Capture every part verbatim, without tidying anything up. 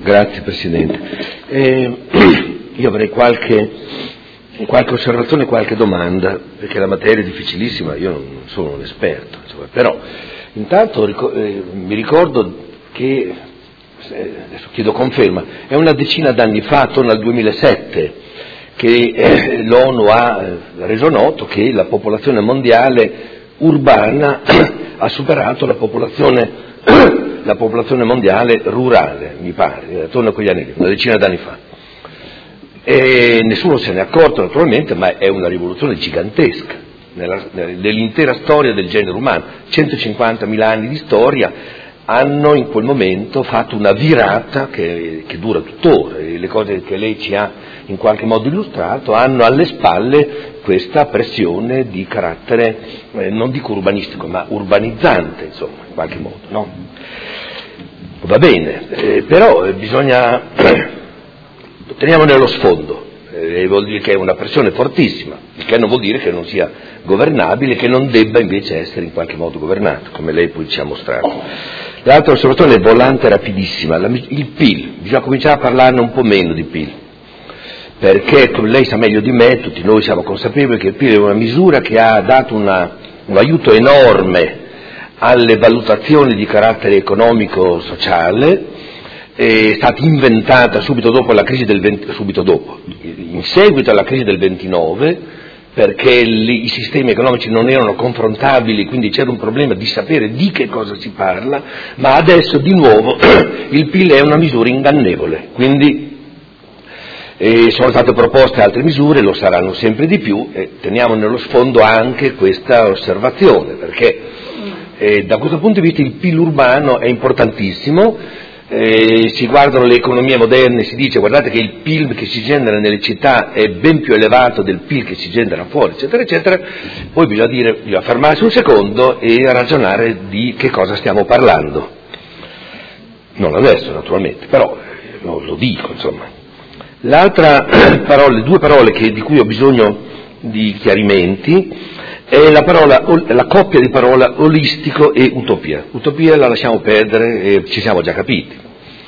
Grazie Presidente. Eh, io avrei qualche, qualche osservazione, qualche domanda, perché la materia è difficilissima, io non sono un esperto, insomma, però intanto ric- eh, mi ricordo che, eh, adesso chiedo conferma, è una decina d'anni fa, attorno al duemilasette, che eh, l'ONU ha reso noto che la popolazione mondiale urbana ha superato la popolazione la popolazione mondiale rurale, mi pare, attorno a quegli anni, una decina d'anni fa. E nessuno se ne è accorto naturalmente, ma è una rivoluzione gigantesca nella, nell'intera storia del genere umano. centocinquantamila anni di storia hanno in quel momento fatto una virata che, che dura tuttora, e le cose che lei ci ha in qualche modo illustrato hanno alle spalle questa pressione di carattere, eh, non dico urbanistico, ma urbanizzante, insomma, in qualche modo, no? Va bene, eh, però eh, bisogna, teniamo nello sfondo, eh, vuol dire che è una pressione fortissima, il che non vuol dire che non sia governabile, che non debba invece essere in qualche modo governato, come lei poi ci ha mostrato. L'altra osservazione è volante rapidissima, la, il P I L, bisogna cominciare a parlarne un po' meno di P I L, perché come lei sa meglio di me, tutti noi siamo consapevoli che il P I L è una misura che ha dato una, un aiuto enorme alle valutazioni di carattere economico-sociale, è stata inventata subito dopo la crisi del venti, subito dopo, in seguito alla crisi del ventinove, perché li, i sistemi economici non erano confrontabili, quindi c'era un problema di sapere di che cosa si parla, ma adesso di nuovo il P I L è una misura ingannevole, quindi e sono state proposte altre misure, lo saranno sempre di più, e teniamo nello sfondo anche questa osservazione, perché eh, da questo punto di vista il P I L urbano è importantissimo, eh, si guardano le economie moderne, si dice guardate che il P I L che si genera nelle città è ben più elevato del P I L che si genera fuori, eccetera, eccetera, poi bisogna dire, bisogna fermarsi un secondo e ragionare di che cosa stiamo parlando, non adesso naturalmente, però lo, lo dico, insomma. L'altra parola, le due parole che, di cui ho bisogno di chiarimenti è la, parola, la coppia di parola olistico e utopia. Utopia la lasciamo perdere, eh, ci siamo già capiti,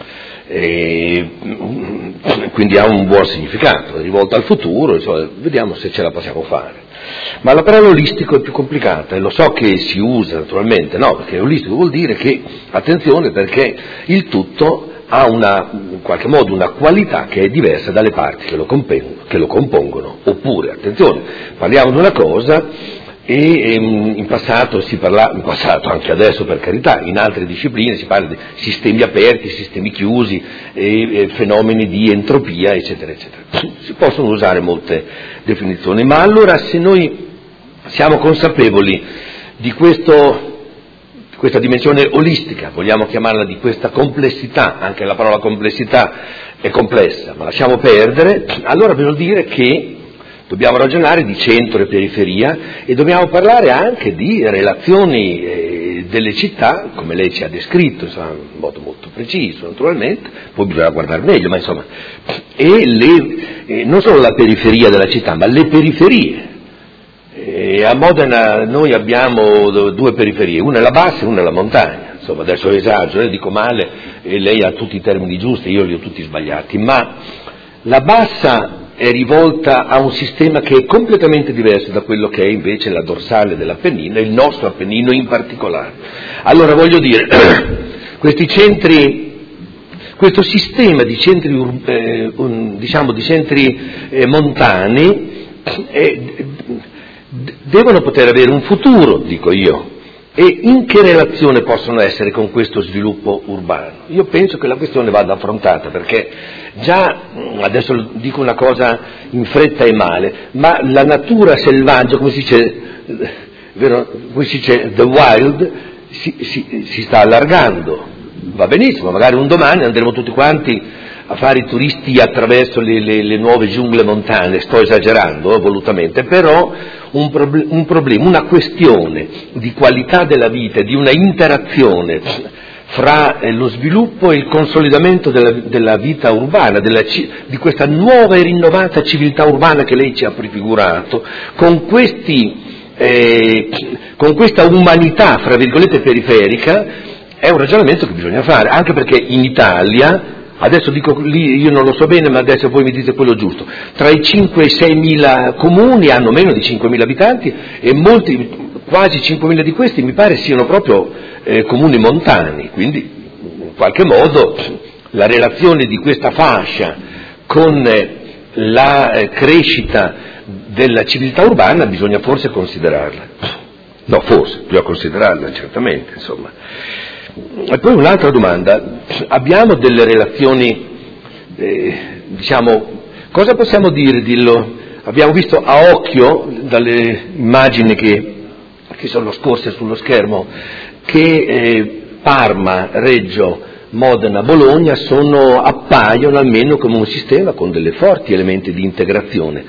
e, quindi ha un buon significato, è rivolta al futuro, insomma, vediamo se ce la possiamo fare. Ma la parola olistico è più complicata, e lo so che si usa naturalmente, no, perché olistico vuol dire che, attenzione, perché il tutto ha una, in qualche modo una qualità che è diversa dalle parti che lo, compongono, che lo compongono. Oppure, attenzione, parliamo di una cosa e ehm, in passato si parla, in passato anche adesso per carità, in altre discipline si parla di sistemi aperti, sistemi chiusi, e, e fenomeni di entropia, eccetera, eccetera. Si possono usare molte definizioni, ma allora se noi siamo consapevoli di questo, questa dimensione olistica, vogliamo chiamarla di questa complessità, anche la parola complessità è complessa, ma lasciamo perdere, allora bisogna dire che dobbiamo ragionare di centro e periferia e dobbiamo parlare anche di relazioni eh, delle città, come lei ci ha descritto, insomma, in modo molto preciso naturalmente, poi bisogna guardare meglio, ma insomma, e le, eh, non solo la periferia della città, ma le periferie. E a Modena noi abbiamo due periferie, una è la bassa e una è la montagna, insomma adesso esagero, eh, dico male e lei ha tutti i termini giusti, io li ho tutti sbagliati, ma la bassa è rivolta a un sistema che è completamente diverso da quello che è invece la dorsale dell'Appennino, e il nostro Appennino in particolare. Allora voglio dire, questi centri, questo sistema di centri, eh, un, diciamo di centri eh, montani, eh, devono poter avere un futuro, dico io, e in che relazione possono essere con questo sviluppo urbano? Io penso che la questione vada affrontata, perché già, adesso dico una cosa in fretta e male, ma la natura selvaggia, come si dice, vero, come si dice the wild, si, si, si sta allargando, va benissimo, magari un domani andremo tutti quanti a fare i turisti attraverso le, le, le nuove giungle montane, sto esagerando eh, volutamente, però un, proble- un problema, una questione di qualità della vita, di una interazione fra eh, lo sviluppo e il consolidamento della, della vita urbana, della, di questa nuova e rinnovata civiltà urbana che lei ci ha prefigurato, con questi, eh, con questa umanità, fra virgolette, periferica, è un ragionamento che bisogna fare, anche perché in Italia adesso dico lì, io non lo so bene, ma adesso voi mi dite quello giusto, tra i cinque e sei mila comuni hanno meno di cinquemila abitanti e molti, quasi cinquemila di questi mi pare siano proprio eh, comuni montani, quindi in qualche modo la relazione di questa fascia con eh, la eh, crescita della civiltà urbana bisogna forse considerarla, no forse, bisogna considerarla certamente, insomma. E poi un'altra domanda, abbiamo delle relazioni, eh, diciamo, cosa possiamo dire, dillo, abbiamo visto a occhio dalle immagini che, che sono scorse sullo schermo che eh, Parma, Reggio, Modena, Bologna sono, appaiono almeno come un sistema con delle forti elementi di integrazione.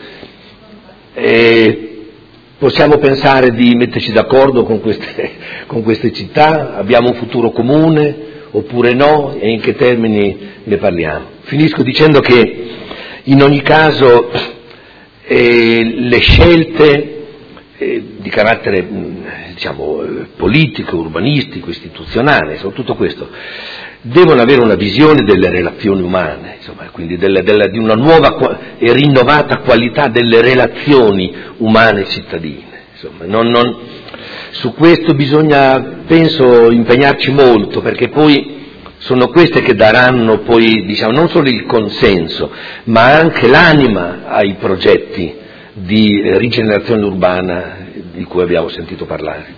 E possiamo pensare di metterci d'accordo con queste, con queste città? Abbiamo un futuro comune oppure no? E in che termini ne parliamo? Finisco dicendo che in ogni caso eh, le scelte eh, di carattere diciamo politico, urbanistico, istituzionale, insomma, tutto questo devono avere una visione delle relazioni umane, insomma, quindi della, della, di una nuova e rinnovata qualità delle relazioni umane cittadine. Insomma, non, non, su questo bisogna, penso, impegnarci molto, perché poi sono queste che daranno poi, diciamo, non solo il consenso, ma anche l'anima ai progetti di rigenerazione urbana di cui abbiamo sentito parlare.